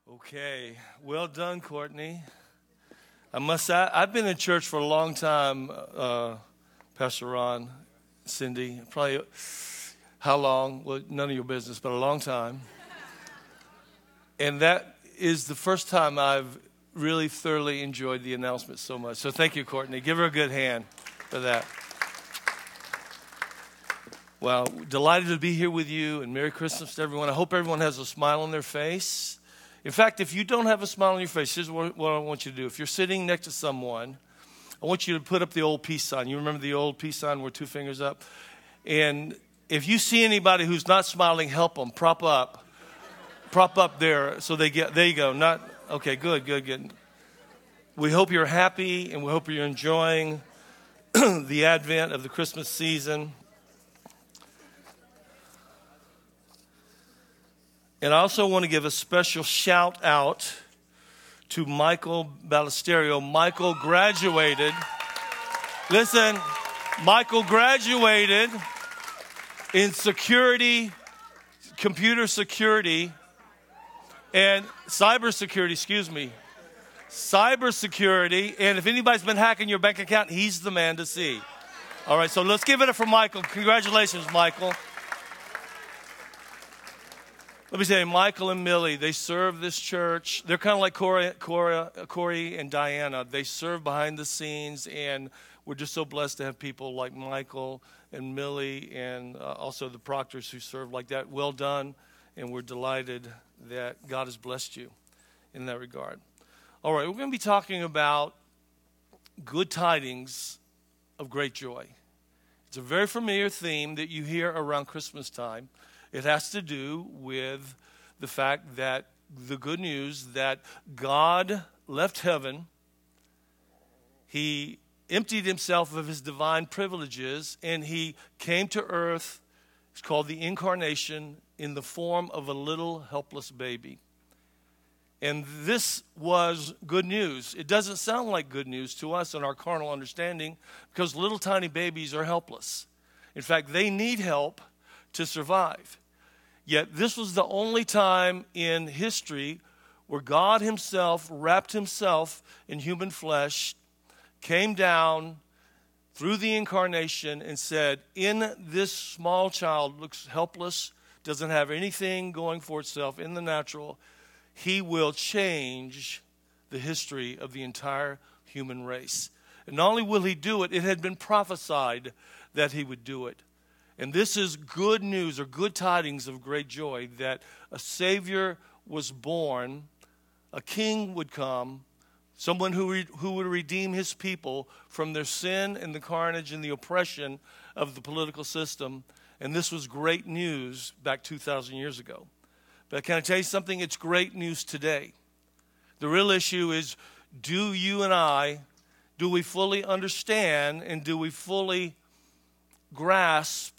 Okay, well done, Courtney. I must say, I've been in church for a long time, Pastor Ron, Cindy. Probably how long? Well, none of your business, but a long time. And that is the first time I've really thoroughly enjoyed the announcement so much. So thank you, Courtney. Give her a good hand for that. Well, delighted to be here with you, and Merry Christmas to everyone. I hope everyone has a smile on their face. In fact, if you don't have a smile on your face, here's what I want you to do. If you're sitting next to someone, I want you to put up the old peace sign. You remember the old peace sign where two fingers up? And if you see anybody who's not smiling, help them. Prop up there so they get, there you go. Okay, good. We hope you're happy, and we hope you're enjoying the advent of the Christmas season. And I also want to give a special shout out to Michael Ballesterio. Michael graduated. Listen, Michael graduated in security, computer security, and cybersecurity, Cybersecurity. And if anybody's been hacking your bank account, he's the man to see. All right, so let's give it up for Michael. Congratulations, Michael. Let me say, Michael and Millie, they serve this church. They're kind of like Corey and Diana. They serve behind the scenes, and we're just so blessed to have people like Michael and Millie and also the Proctors who serve like that. Well done, and we're delighted that God has blessed you in that regard. All right, we're going to be talking about good tidings of great joy. It's a very familiar theme that you hear around Christmas time. It has to do with the fact that the good news that God left heaven, he emptied himself of his divine privileges, and he came to earth. It's called the incarnation, in the form of a little helpless baby. And this was good news. It doesn't sound like good news to us in our carnal understanding, because little tiny babies are helpless. In fact, they need help to survive. Yet this was the only time in history where God himself wrapped himself in human flesh, came down through the incarnation and said, in this small child, looks helpless, doesn't have anything going for itself in the natural, he will change the history of the entire human race. And not only will he do it, it had been prophesied that he would do it. And this is good news, or good tidings of great joy, that a Savior was born, a King would come, someone who would redeem his people from their sin and the carnage and the oppression of the political system. And this was great news back 2,000 years ago. But can I tell you something? It's great news today. The real issue is, do you and I, do we fully understand and do we fully grasp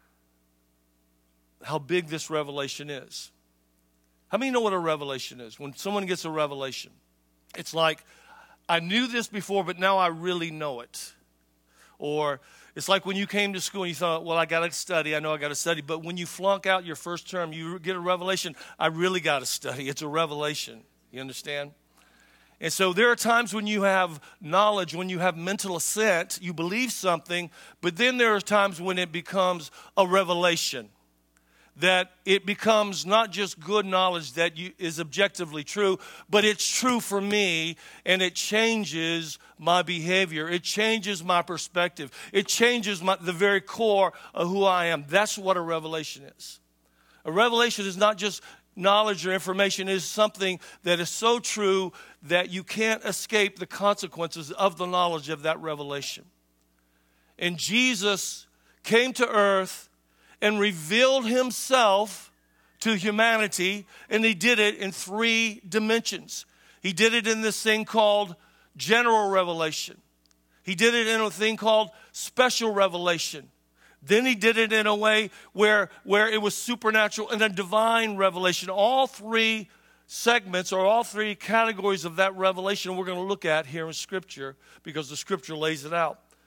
how big this revelation is? How many know what a revelation is? When someone gets a revelation, it's like, I knew this before, but now I really know it. Or it's like when you came to school and you thought, well, I got to study. I know I got to study. But when you flunk out your first term, you get a revelation. I really got to study. It's a revelation. You understand? And so there are times when you have knowledge, when you have mental assent, you believe something, but then there are times when it becomes a revelation. That it becomes not just good knowledge that is objectively true, but it's true for me, and it changes my behavior. It changes my perspective. It changes the very core of who I am. That's what a revelation is. A revelation is not just knowledge or information. It is something that is so true that you can't escape the consequences of the knowledge of that revelation. And Jesus came to earth and revealed himself to humanity, and he did it in 3 dimensions. He did it in this thing called general revelation. He did it in a thing called special revelation. Then he did it in a way where it was supernatural and a divine revelation. All 3 segments, or all 3 categories of that revelation we're going to look at here in Scripture, because the Scripture lays it out.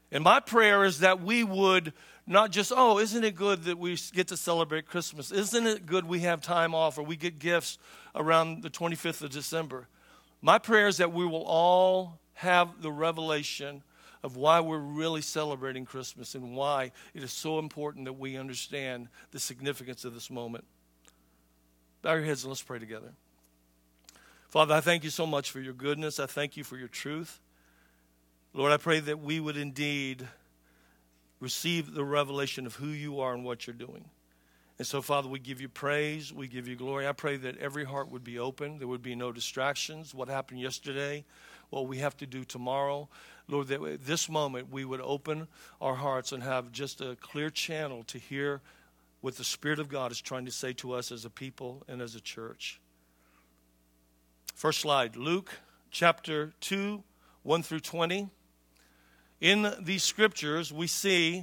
And my prayer is that we would not just, oh, isn't it good that we get to celebrate Christmas? Isn't it good we have time off or we get gifts around the 25th of December? My prayer is that we will all have the revelation of why we're really celebrating Christmas and why it is so important that we understand the significance of this moment. Bow your heads and let's pray together. Father, I thank you so much for your goodness. I thank you for your truth. Lord, I pray that we would indeed receive the revelation of who you are and what you're doing. And so, Father, we give you praise. We give you glory. I pray that every heart would be open. There would be no distractions. What happened yesterday, what we have to do tomorrow. Lord, that at this moment we would open our hearts and have just a clear channel to hear what the Spirit of God is trying to say to us as a people and as a church. First slide, Luke chapter 2, 1 through 20. In these scriptures, we see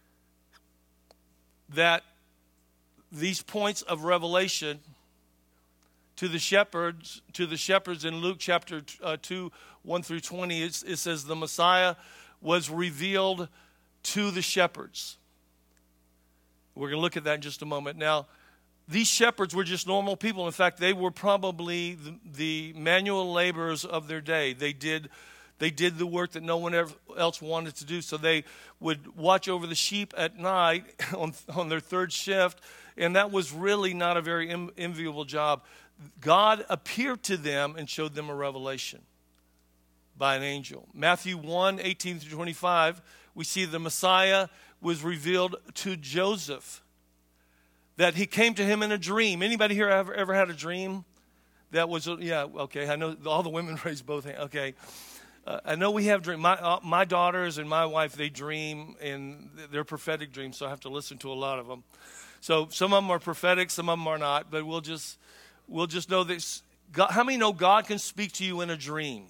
that these points of revelation to the shepherds in Luke chapter 2, 1 through 20, it says the Messiah was revealed to the shepherds. We're going to look at that in just a moment. Now, these shepherds were just normal people. In fact, they were probably the manual laborers of their day. They did the work that no one else wanted to do. So they would watch over the sheep at night on their third shift, and that was really not a very enviable job. God appeared to them and showed them a revelation by an angel. Matthew 1, 18 through 25, we see the Messiah was revealed to Joseph, that he came to him in a dream. Anybody here ever had a dream? That was, yeah, okay. I know all the women raised both hands. Okay. I know we have dreams. My daughters and my wife, they dream, and they're prophetic dreams, so I have to listen to a lot of them. So some of them are prophetic, some of them are not, but we'll just know this. God, how many know God can speak to you in a dream?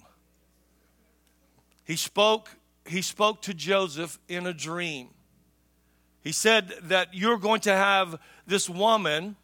He spoke to Joseph in a dream. He said that you're going to have this woman,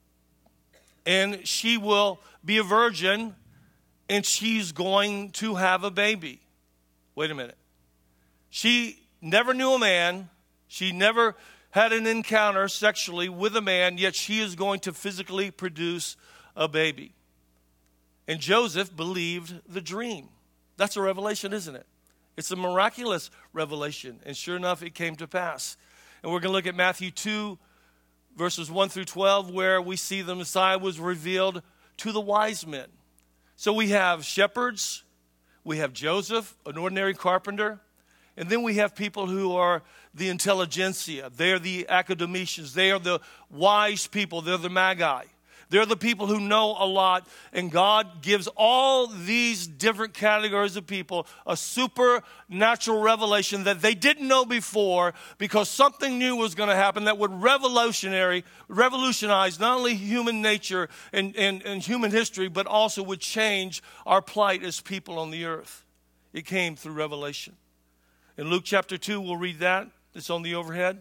and she will be a virgin, and she's going to have a baby. Wait a minute. She never knew a man. She never had an encounter sexually with a man, yet she is going to physically produce a baby. And Joseph believed the dream. That's a revelation, isn't it? It's a miraculous revelation. And sure enough, it came to pass. And we're going to look at Matthew 2, verses 1 through 12, where we see the Messiah was revealed to the wise men. So we have shepherds, we have Joseph, an ordinary carpenter, and then we have people who are the intelligentsia. They're the academicians. They are the wise people. They're the magi. They're the people who know a lot, and God gives all these different categories of people a supernatural revelation that they didn't know before, because something new was going to happen that would revolutionize not only human nature and human history, but also would change our plight as people on the earth. It came through revelation. In Luke chapter 2, we'll read that. It's on the overhead.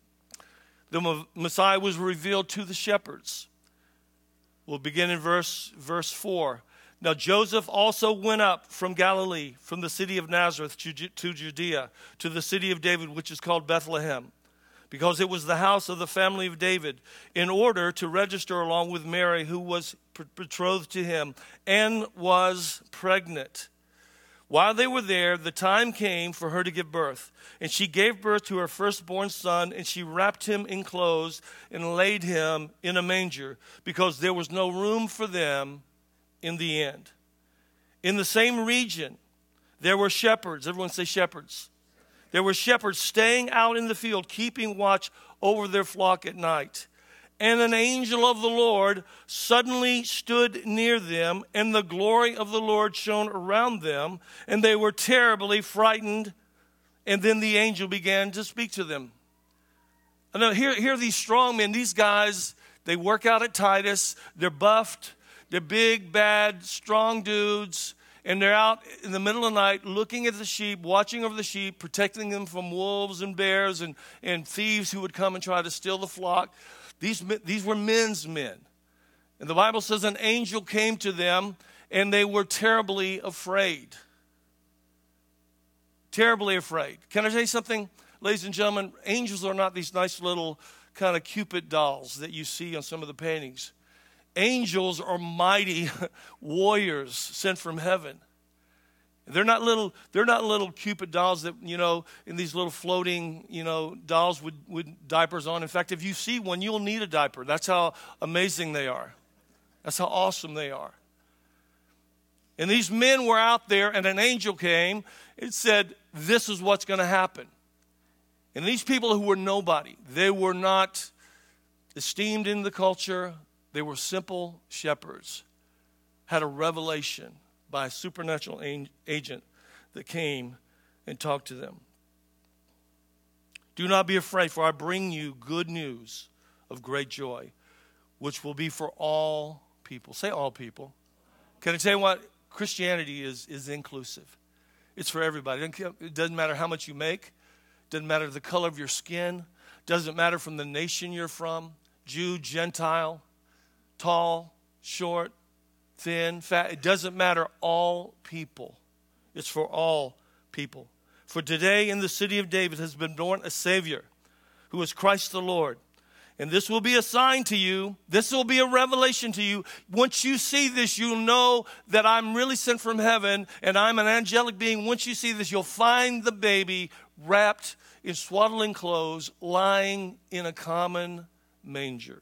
The Messiah was revealed to the shepherds. We'll begin in verse 4. Now Joseph also went up from Galilee, from the city of Nazareth to Judea, to the city of David, which is called Bethlehem, because it was the house of the family of David, in order to register along with Mary, who was betrothed to him and was pregnant. While they were there, the time came for her to give birth. And she gave birth to her firstborn son, and she wrapped him in clothes and laid him in a manger, because there was no room for them in the inn. In the same region, there were shepherds. Everyone say shepherds. There were shepherds staying out in the field, keeping watch over their flock at night. And an angel of the Lord suddenly stood near them, and the glory of the Lord shone around them, and they were terribly frightened. And then the angel began to speak to them. Now, here are these strong men. These guys, they work out at Titus. They're buffed. They're big, bad, strong dudes. And they're out in the middle of the night looking at the sheep, watching over the sheep, protecting them from wolves and bears and thieves who would come and try to steal the flock. These were men's men. And the Bible says an angel came to them, and they were terribly afraid. Terribly afraid. Can I tell you something, ladies and gentlemen? Angels are not these nice little kind of Cupid dolls that you see on some of the paintings. Angels are mighty warriors sent from heaven. They're not little Cupid dolls that, in these little floating, dolls with diapers on. In fact, if you see one, you'll need a diaper. That's how amazing they are. That's how awesome they are. And these men were out there, and an angel came. It said, this is what's going to happen. And these people who were nobody, they were not esteemed in the culture. They were simple shepherds, had a revelation by a supernatural agent that came and talked to them. Do not be afraid, for I bring you good news of great joy, which will be for all people. Say all people. Can I tell you what? Christianity is inclusive. It's for everybody. It doesn't matter how much you make. It doesn't matter the color of your skin. It doesn't matter from the nation you're from. Jew, Gentile, tall, short, thin, fat. It doesn't matter. All people. It's for all people. For today in the city of David has been born a Savior who is Christ the Lord. And this will be a sign to you. This will be a revelation to you. Once you see this, you'll know that I'm really sent from heaven and I'm an angelic being. Once you see this, you'll find the baby wrapped in swaddling clothes, lying in a common manger.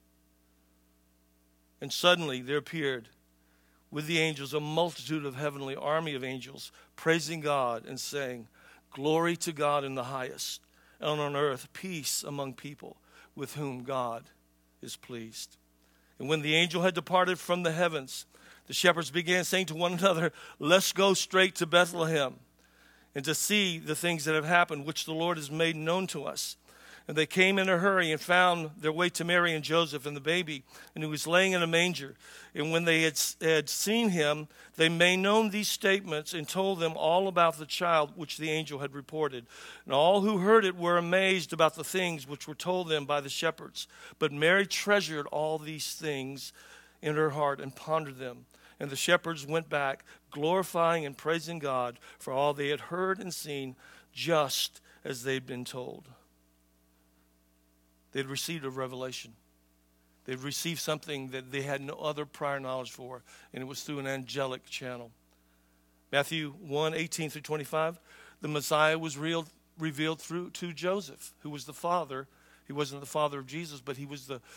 And suddenly there appeared with the angels a multitude of heavenly army of angels, praising God and saying, glory to God in the highest, and on earth peace among people with whom God is pleased. And when the angel had departed from the heavens, the shepherds began saying to one another, let's go straight to Bethlehem and to see the things that have happened, which the Lord has made known to us. And they came in a hurry and found their way to Mary and Joseph and the baby, and he was laying in a manger. And when they had seen him, they made known these statements and told them all about the child which the angel had reported. And all who heard it were amazed about the things which were told them by the shepherds. But Mary treasured all these things in her heart and pondered them. And the shepherds went back, glorifying and praising God for all they had heard and seen, just as they'd been told. They'd received a revelation. They'd received something that they had no other prior knowledge for, and it was through an angelic channel. Matthew 1:18-25, the Messiah was revealed through to Joseph, who was the father. He wasn't the father of Jesus, but he was the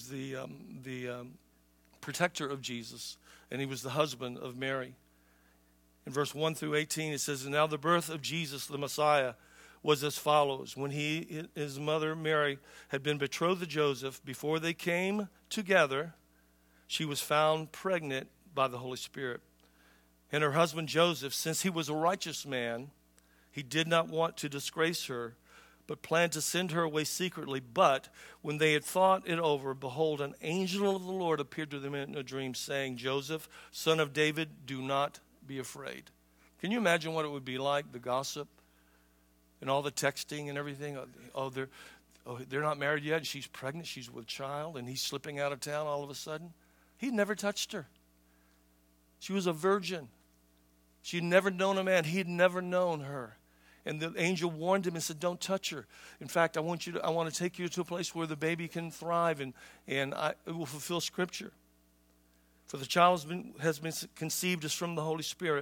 protector of Jesus, and he was the husband of Mary. In verse 1-18, it says, and now the birth of Jesus, the Messiah, was as follows. When his mother Mary had been betrothed to Joseph, before they came together, she was found pregnant by the Holy Spirit. And her husband Joseph, since he was a righteous man, he did not want to disgrace her, but planned to send her away secretly. But when they had thought it over, behold, an angel of the Lord appeared to them in a dream, saying, Joseph, son of David, do not be afraid. Can you imagine what it would be like, the gossip? And all the texting and everything. They're not married yet, and she's pregnant, she's with child, and he's slipping out of town all of a sudden. He'd never touched her. She was a virgin. She'd never known a man. He'd never known her. And the angel warned him and said, don't touch her. In fact, I want to take you to a place where the baby can thrive, and it will fulfill Scripture. For the child has been conceived as from the Holy Spirit.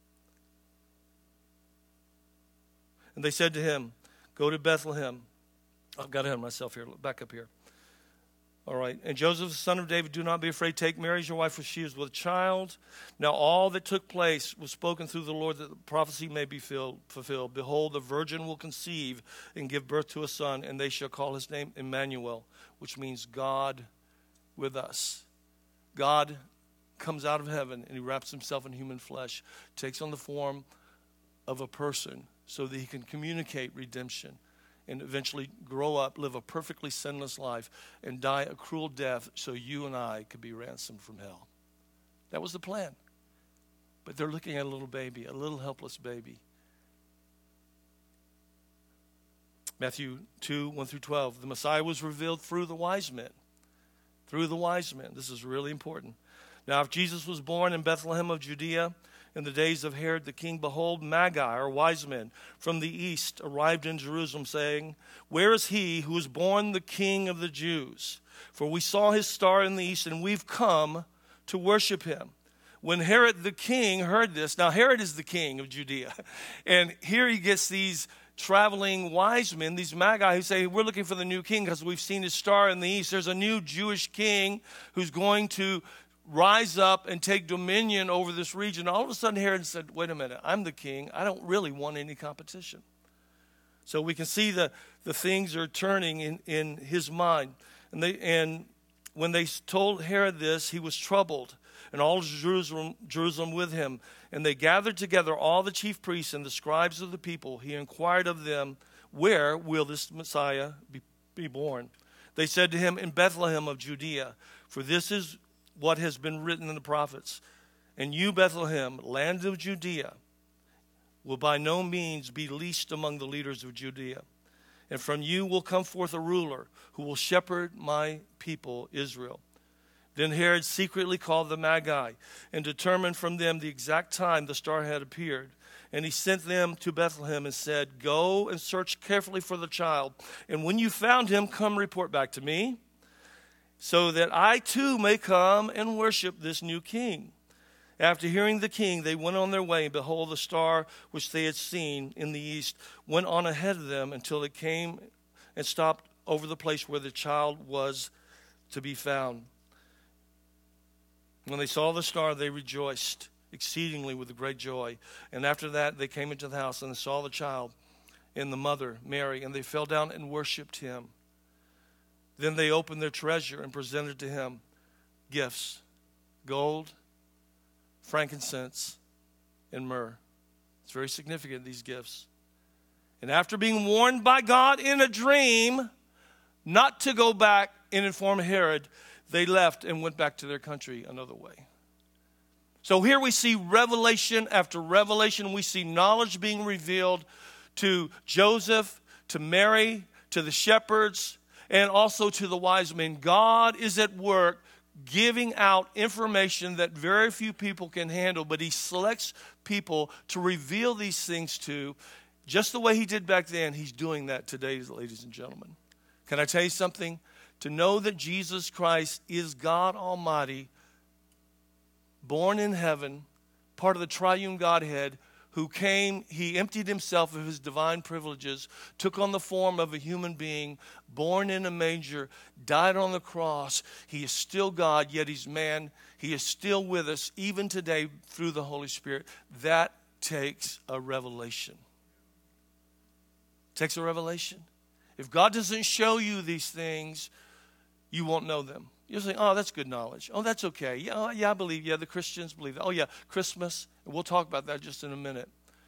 And they said to him, go to Bethlehem. I've got ahead of myself here. Back up here. All right. And Joseph, the son of David, do not be afraid. Take Mary as your wife, for she is with child. Now all that took place was spoken through the Lord, that the prophecy may be fulfilled. Behold, the virgin will conceive and give birth to a son, and they shall call his name Emmanuel, which means God with us. God comes out of heaven, and he wraps himself in human flesh, takes on the form of a person, so that he can communicate redemption and eventually grow up, live a perfectly sinless life, and die a cruel death so you and I could be ransomed from hell. That was the plan. But they're looking at a little baby, a little helpless baby. Matthew 2:1-12, the Messiah was revealed through the wise men. Through the wise men. This is really important. Now, if Jesus was born in Bethlehem of Judea, In the days of Herod the king, behold, Magi, or wise men, from the east arrived in Jerusalem, saying, Where is he who was born the King of the Jews? For we saw his star in the east, and we've come to worship him. When Herod the king heard this, now Herod is the king of Judea, and here he gets these traveling wise men, these Magi, who say, we're looking for the new king because we've seen his star in the east. There's a new Jewish king who's going to rise up and take dominion over this region. All of a sudden Herod said, wait a minute, I'm the king. I don't really want any competition. So we can see the things are turning in his mind. And when they told Herod this, he was troubled, and all Jerusalem with him. And they gathered together all the chief priests and the scribes of the people. He inquired of them, where will this Messiah be born? They said to him, in Bethlehem of Judea, for this is what has been written in the prophets. And you, Bethlehem, land of Judea, will by no means be least among the leaders of Judea. And from you will come forth a ruler who will shepherd my people Israel. Then Herod secretly called the Magi and determined from them the exact time the star had appeared. And he sent them to Bethlehem and said, Go and search carefully for the child. And when you found him, come report back to me, so that I too may come and worship this new king. After hearing the king, they went on their way, and behold, the star which they had seen in the east went on ahead of them until it came and stopped over the place where the child was to be found. When they saw the star, they rejoiced exceedingly with great joy. And after that, they came into the house and they saw the child and the mother, Mary, and they fell down and worshipped him. Then they opened their treasure and presented to him gifts, gold, frankincense, and myrrh. It's very significant, these gifts. And after being warned by God in a dream not to go back and inform Herod, they left and went back to their country another way. So here we see revelation after revelation. We see knowledge being revealed to Joseph, to Mary, to the shepherds, and also to the wise men. God is at work giving out information that very few people can handle, but he selects people to reveal these things to. Just the way he did back then, he's doing that today, ladies and gentlemen. Can I tell you something? To know that Jesus Christ is God Almighty, born in heaven, part of the triune Godhead, who came, he emptied himself of his divine privileges, took on the form of a human being, born in a manger, died on the cross. He is still God, yet he's man. He is still with us, even today, through the Holy Spirit. That takes a revelation. Takes a revelation. If God doesn't show you these things, you won't know them. You'll say, oh, that's good knowledge. Oh, that's okay. Yeah, I believe. Yeah, the Christians believe that. Oh, yeah, Christmas. And we'll talk about that just in a minute.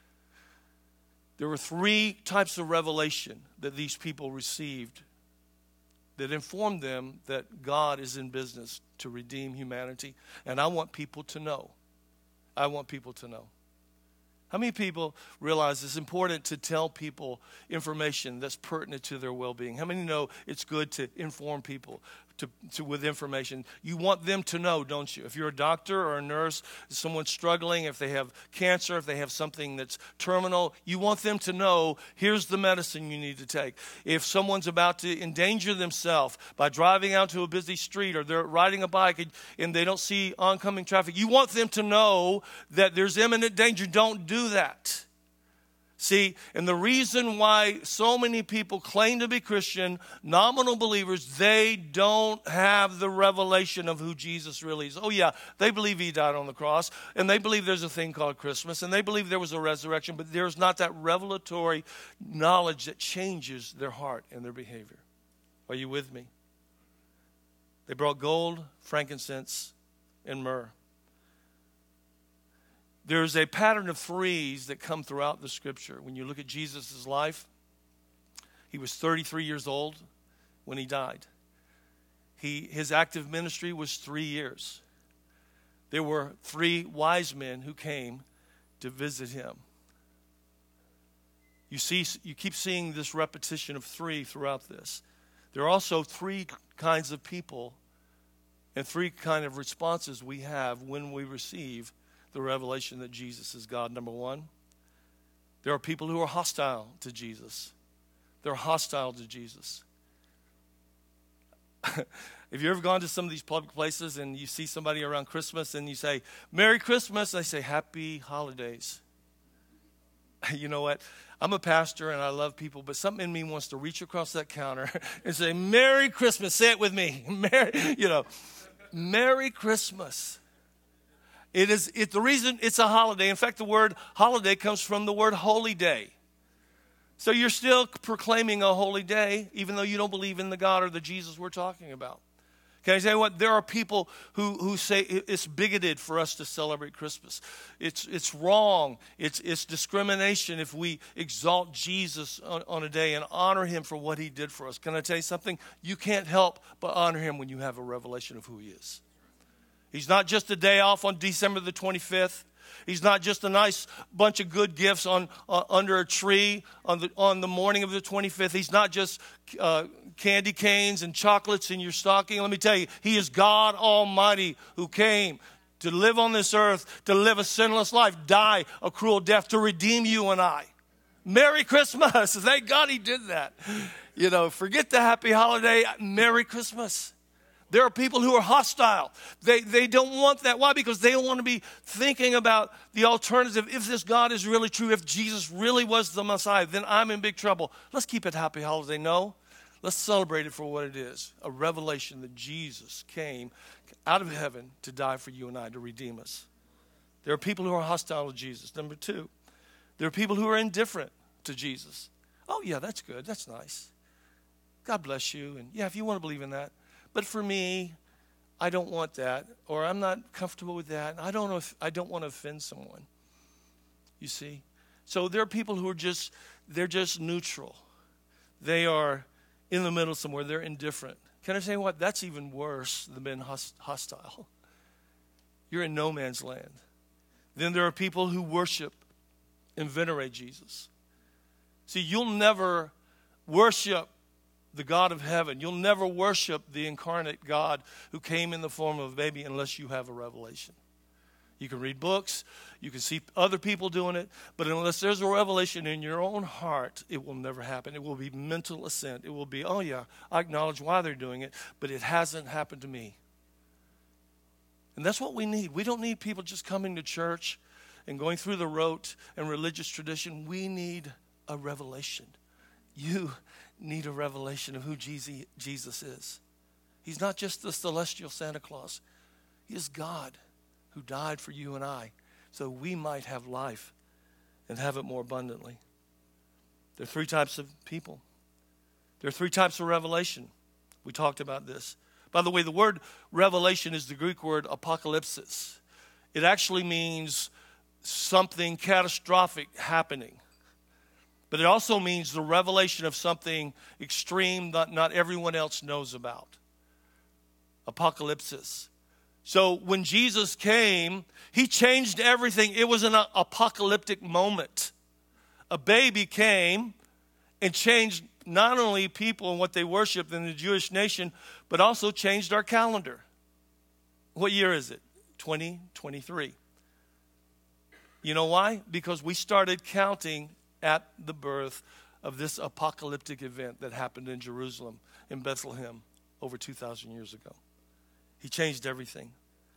There were 3 types of revelation that these people received that informed them that God is in business to redeem humanity. And I want people to know. I want people to know. How many people realize it's important to tell people information that's pertinent to their well-being? How many know it's good to inform people with information? You want them to know, don't you? If you're a doctor or a nurse, someone's struggling, if they have cancer, if they have something that's terminal, you want them to know, here's the medicine you need to take. If someone's about to endanger themselves by driving out to a busy street, or they're riding a bike and they don't see oncoming traffic, you want them to know that there's imminent danger. Don't do that. See, and the reason why so many people claim to be Christian, nominal believers, they don't have the revelation of who Jesus really is. Oh yeah, they believe he died on the cross, and they believe there's a thing called Christmas, and they believe there was a resurrection, but there's not that revelatory knowledge that changes their heart and their behavior. Are you with me? They brought gold, frankincense, and myrrh. There's a pattern of 3s that come throughout the scripture. When you look at Jesus' life, he was 33 years old when he died. His active ministry was 3 years. There were 3 wise men who came to visit him. You keep seeing this repetition of 3 throughout this. There are also 3 kinds of people and 3 kind of responses we have when we receive the revelation that Jesus is God. Number one, there are people who are hostile to Jesus. They're hostile to Jesus. Have you ever gone to some of these public places and you see somebody around Christmas and you say, Merry Christmas? They say, Happy Holidays. You know what? I'm a pastor and I love people, but something in me wants to reach across that counter and say, Merry Christmas. Say it with me. Merry Christmas. It's the reason it's a holiday. In fact, the word holiday comes from the word holy day. So you're still proclaiming a holy day, even though you don't believe in the God or the Jesus we're talking about. Can I say what? There are people who say it's bigoted for us to celebrate Christmas. It's wrong. It's discrimination if we exalt Jesus on a day and honor him for what he did for us. Can I tell you something? You can't help but honor him when you have a revelation of who he is. He's not just a day off on December the 25th. He's not just a nice bunch of good gifts under a tree on the morning of the 25th. He's not just candy canes and chocolates in your stocking. Let me tell you, he is God Almighty who came to live on this earth, to live a sinless life, die a cruel death, to redeem you and I. Merry Christmas. Thank God he did that. Forget the happy holiday. Merry Christmas. There are people who are hostile. They don't want that. Why? Because they don't want to be thinking about the alternative. If this God is really true, if Jesus really was the Messiah, then I'm in big trouble. Let's keep it happy holiday. No, let's celebrate it for what it is. A revelation that Jesus came out of heaven to die for you and I, to redeem us. There are people who are hostile to Jesus. Number two, there are people who are indifferent to Jesus. Oh, yeah, that's good. That's nice. God bless you. And yeah, if you want to believe in that. But for me, I don't want that, or I'm not comfortable with that. I don't want to offend someone. You see? So there are people who are they're just neutral. They are in the middle somewhere. They're indifferent. Can I say what? That's even worse than being hostile. You're in no man's land. Then there are people who worship and venerate Jesus. See, you'll never worship the God of heaven. You'll never worship the incarnate God who came in the form of a baby unless you have a revelation. You can read books, you can see other people doing it, but unless there's a revelation in your own heart, it will never happen. It will be mental assent. It will be, oh yeah, I acknowledge why they're doing it, but it hasn't happened to me. And that's what we need. We don't need people just coming to church and going through the rote and religious tradition. We need a revelation. You need a revelation of who Jesus is. He's not just the celestial Santa Claus. He is God who died for you and I so we might have life and have it more abundantly. There are three types of people. There are three types of revelation. We talked about this. By the way, the word revelation is the Greek word apocalypsis. It actually means something catastrophic happening. But it also means the revelation of something extreme that not everyone else knows about. Apocalypsis. So when Jesus came, he changed everything. It was an apocalyptic moment. A baby came and changed not only people and what they worshiped in the Jewish nation, but also changed our calendar. What year is it? 2023. You know why? Because we started counting at the birth of this apocalyptic event that happened in Jerusalem, in Bethlehem, over 2,000 years ago. He changed everything.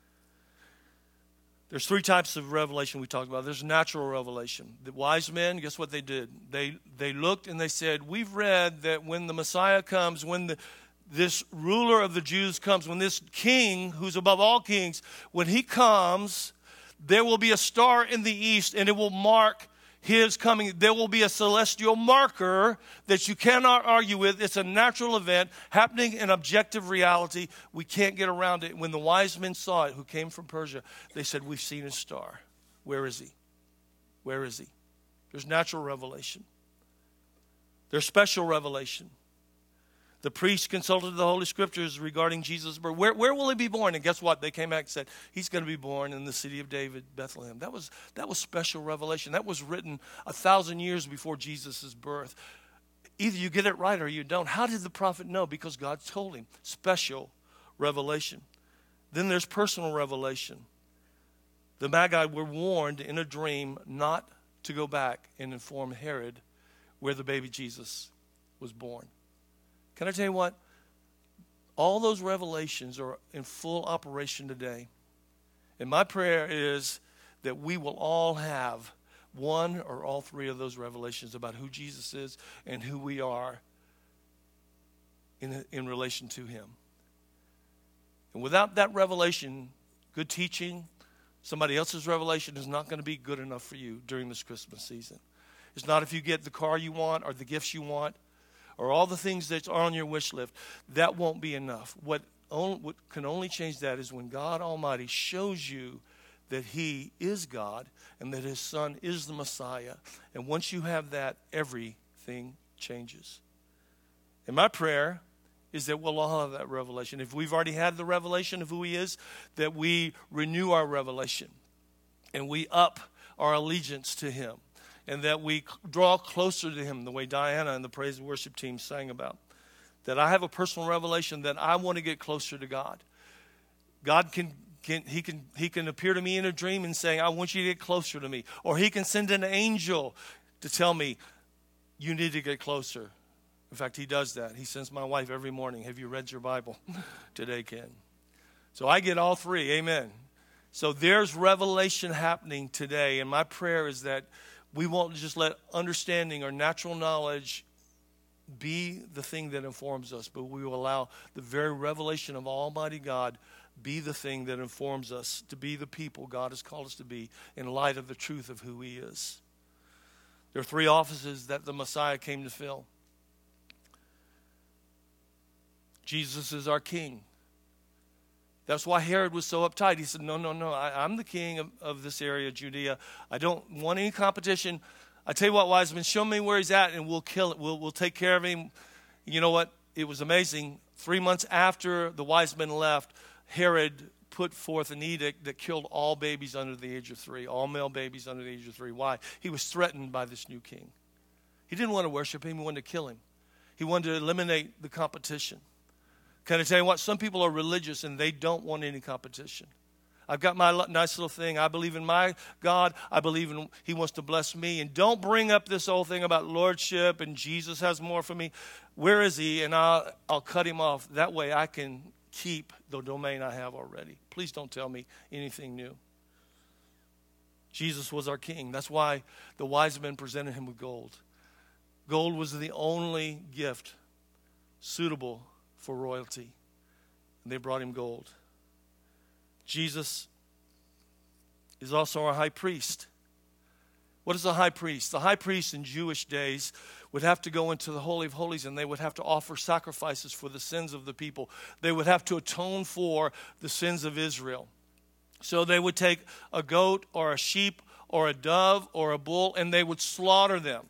There's three types of revelation we talked about. There's natural revelation. The wise men, guess what they did? They looked and they said, we've read that when the Messiah comes, when this ruler of the Jews comes, when this king, who's above all kings, when he comes, there will be a star in the east and it will mark his coming. There will be a celestial marker that you cannot argue with. It's a natural event happening in objective reality. We can't get around it. When the wise men saw it, who came from Persia, they said, we've seen his star. Where is he? Where is he? There's natural revelation. There's special revelation. The priests consulted the Holy Scriptures regarding Jesus' birth. Where will he be born? And guess what? They came back and said, he's going to be born in the city of David, Bethlehem. That was special revelation. That was written 1,000 years before Jesus' birth. Either you get it right or you don't. How did the prophet know? Because God told him. Special revelation. Then there's personal revelation. The Magi were warned in a dream not to go back and inform Herod where the baby Jesus was born. Can I tell you what? All those revelations are in full operation today. And my prayer is that we will all have one or all three of those revelations about who Jesus is and who we are in relation to him. And without that revelation, good teaching, somebody else's revelation is not going to be good enough for you during this Christmas season. It's not if you get the car you want or the gifts you want or all the things that are on your wish list. That won't be enough. What can only change that is when God Almighty shows you that he is God and that his Son is the Messiah. And once you have that, everything changes. And my prayer is that we'll all have that revelation. If we've already had the revelation of who he is, that we renew our revelation and we up our allegiance to him and that we draw closer to him the way Diana and the praise and worship team sang about. That I have a personal revelation that I want to get closer to God. God can appear to me in a dream and say, I want you to get closer to me. Or he can send an angel to tell me, you need to get closer. In fact, he does that. He sends my wife every morning, have you read your Bible today, Ken? So I get all three, amen. So there's revelation happening today, and my prayer is that we won't just let understanding or natural knowledge be the thing that informs us, but we will allow the very revelation of Almighty God be the thing that informs us to be the people God has called us to be in light of the truth of who he is. There are three offices that the Messiah came to fill. Jesus is our king. That's why Herod was so uptight. He said, no, I'm the king of this area, Judea. I don't want any competition. I tell you what, wise men, show me where he's at and we'll kill it. We'll take care of him. You know what? It was amazing. 3 months after the wise men left, Herod put forth an edict that killed all babies under the age of 3, all male babies under the age of 3. Why? He was threatened by this new king. He didn't want to worship him. He wanted to kill him. He wanted to eliminate the competition. Can I tell you what? Some people are religious and they don't want any competition. I've got my nice little thing. I believe in my God. I believe in he wants to bless me. And don't bring up this whole thing about lordship and Jesus has more for me. Where is he? And I'll cut him off. That way I can keep the domain I have already. Please don't tell me anything new. Jesus was our king. That's why the wise men presented him with gold. Gold was the only gift suitable for royalty. And they brought him gold. Jesus is also our high priest. What is a high priest? The high priest in Jewish days would have to go into the Holy of Holies and they would have to offer sacrifices for the sins of the people. They would have to atone for the sins of Israel. So they would take a goat or a sheep or a dove or a bull and they would slaughter them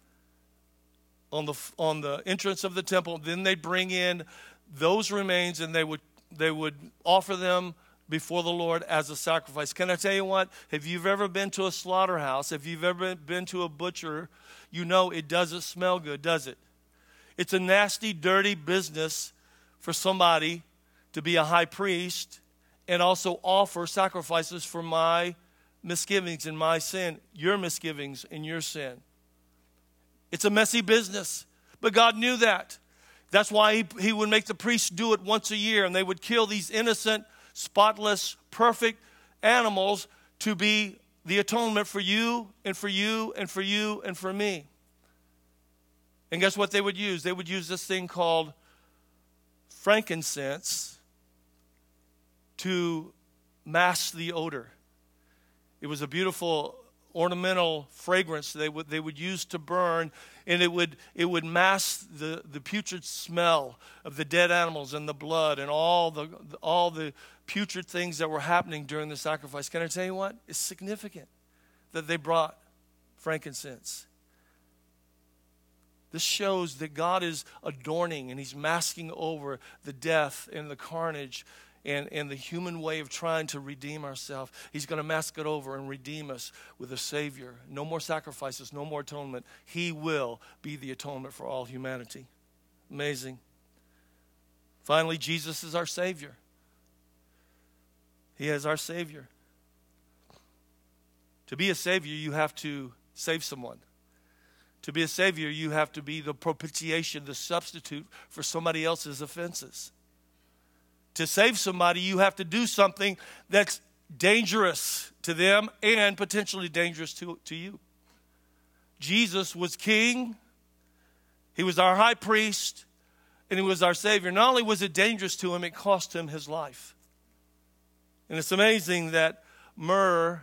on the entrance of the temple. Then they'd bring in those remains and they would offer them before the Lord as a sacrifice. Can I tell you what? If you've ever been to a slaughterhouse, if you've ever been to a butcher, you know it doesn't smell good, does it? It's a nasty, dirty business for somebody to be a high priest and also offer sacrifices for my misgivings and my sin, your misgivings and your sin. It's a messy business, but God knew that. That's why he would make the priests do it once a year, and they would kill these innocent, spotless, perfect animals to be the atonement for you and for you and for you and for me. And guess what they would use? They would use this thing called frankincense to mask the odor. It was a beautiful ornamental fragrance they would use to burn, and it would mask the putrid smell of the dead animals and the blood and all the putrid things that were happening during the sacrifice. Can I tell you what? It's significant that they brought frankincense. This shows that God is adorning and he's masking over the death and the carnage and the human way of trying to redeem ourselves. He's going to mask it over and redeem us with a Savior. No more sacrifices, no more atonement. He will be the atonement for all humanity. Amazing. Finally, Jesus is our Savior. He is our Savior. To be a Savior, you have to save someone. To be a Savior, you have to be the propitiation, the substitute for somebody else's offenses. To save somebody, you have to do something that's dangerous to them and potentially dangerous to you. Jesus was king. He was our high priest. And he was our Savior. Not only was it dangerous to him, it cost him his life. And it's amazing that myrrh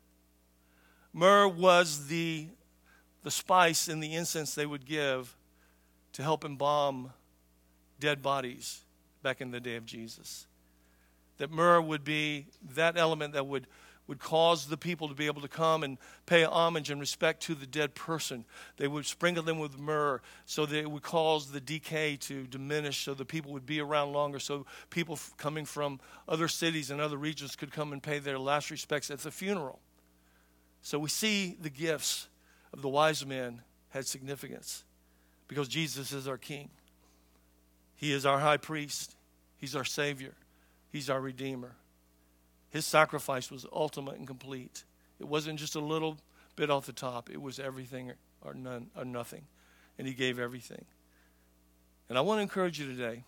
was the spice and the incense they would give to help embalm dead bodies back in the day of Jesus. That myrrh would be that element that would cause the people to be able to come and pay homage and respect to the dead person. They would sprinkle them with myrrh so that it would cause the decay to diminish, so the people would be around longer, so people coming from other cities and other regions could come and pay their last respects at the funeral. So we see the gifts of the wise men had significance because Jesus is our King. He is our high priest. He's our Savior. He's our Redeemer. His sacrifice was ultimate and complete. It wasn't just a little bit off the top. It was everything or none or nothing. And he gave everything. And I want to encourage you today.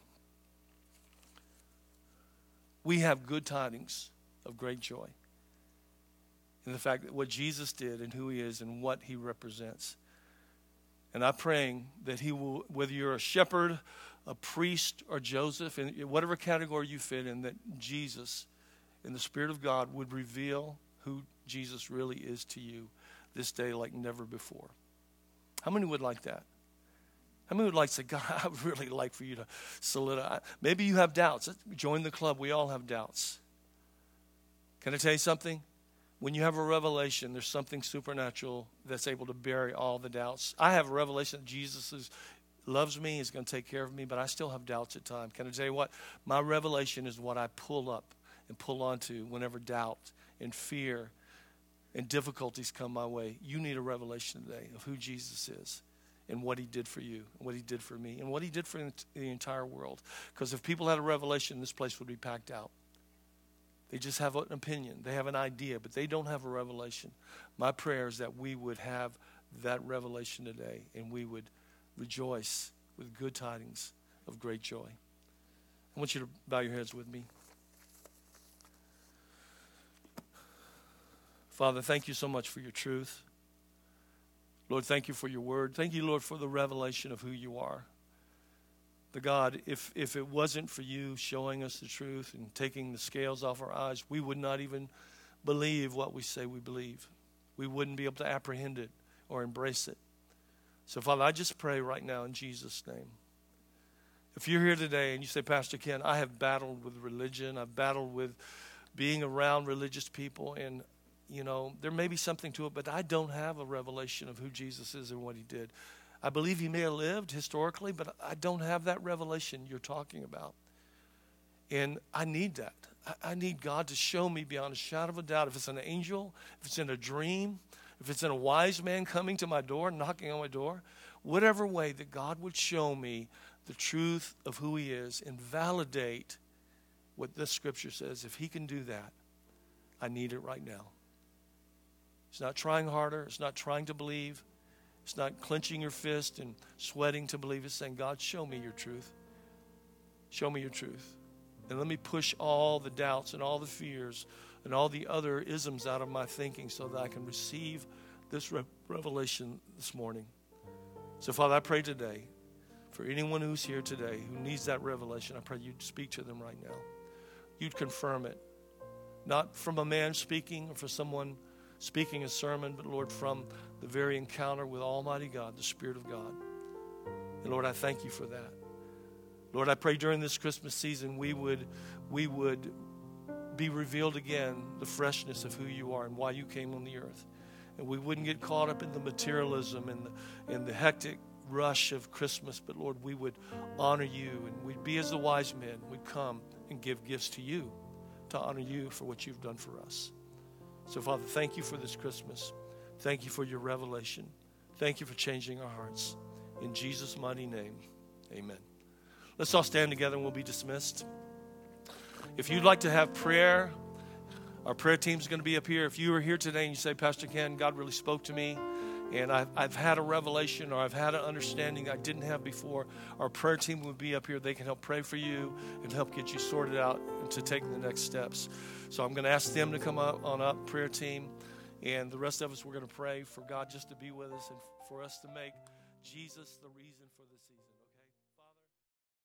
We have good tidings of great joy in the fact that what Jesus did and who he is and what he represents. And I'm praying that he will, whether you're a shepherd, a priest, or Joseph, in whatever category you fit in, that Jesus, in the Spirit of God, would reveal who Jesus really is to you this day like never before. How many would like that? How many would like to say, God, I would really like for you to solidify? Maybe you have doubts. Join the club. We all have doubts. Can I tell you something? When you have a revelation, there's something supernatural that's able to bury all the doubts. I have a revelation that Jesus loves me, is going to take care of me, but I still have doubts at times. Can I tell you what? My revelation is what I pull up and pull onto whenever doubt and fear and difficulties come my way. You need a revelation today of who Jesus is and what he did for you and what he did for me and what he did for the entire world. Because if people had a revelation, this place would be packed out. They just have an opinion. They have an idea, but they don't have a revelation. My prayer is that we would have that revelation today and we would rejoice with good tidings of great joy. I want you to bow your heads with me. Father, thank you so much for your truth. Lord, thank you for your word. Thank you, Lord, for the revelation of who you are. The God, if it wasn't for you showing us the truth and taking the scales off our eyes, we would not even believe what we say we believe. We wouldn't be able to apprehend it or embrace it. So, Father, I just pray right now in Jesus' name. If you're here today and you say, Pastor Ken, I have battled with religion. I've battled with being around religious people, and you know, there may be something to it, but I don't have a revelation of who Jesus is and what he did. I believe he may have lived historically, but I don't have that revelation you're talking about. And I need that. I need God to show me beyond a shadow of a doubt. If it's an angel, if it's in a dream, if it's in a wise man coming to my door, knocking on my door, whatever way that God would show me the truth of who he is and validate what this scripture says. If he can do that, I need it right now. It's not trying harder. It's not trying to believe. It's not clenching your fist and sweating to believe. It's saying, God, show me your truth. Show me your truth. And let me push all the doubts and all the fears and all the other isms out of my thinking so that I can receive this revelation this morning. So, Father, I pray today for anyone who's here today who needs that revelation. I pray you'd speak to them right now. You'd confirm it. Not from a man speaking or from someone speaking a sermon, but Lord, from the very encounter with Almighty God, the Spirit of God. And Lord, I thank you for that. Lord, I pray during this Christmas season we would be revealed again the freshness of who you are and why you came on the earth. And we wouldn't get caught up in the materialism and the hectic rush of Christmas, but Lord, we would honor you and we'd be as the wise men. We'd come and give gifts to you to honor you for what you've done for us. So, Father, thank you for this Christmas. Thank you for your revelation. Thank you for changing our hearts. In Jesus' mighty name, amen. Let's all stand together and we'll be dismissed. If you'd like to have prayer, Our prayer team's going to be up here. If you are here today and you say, Pastor Ken, God really spoke to me, and I've had a revelation or I've had an understanding I didn't have before, our prayer team will be up here. They can help pray for you and help get you sorted out to take the next steps. So I'm going to ask them to come up, prayer team, and the rest of us, we're going to pray for God just to be with us and for us to make Jesus the reason for the season, okay?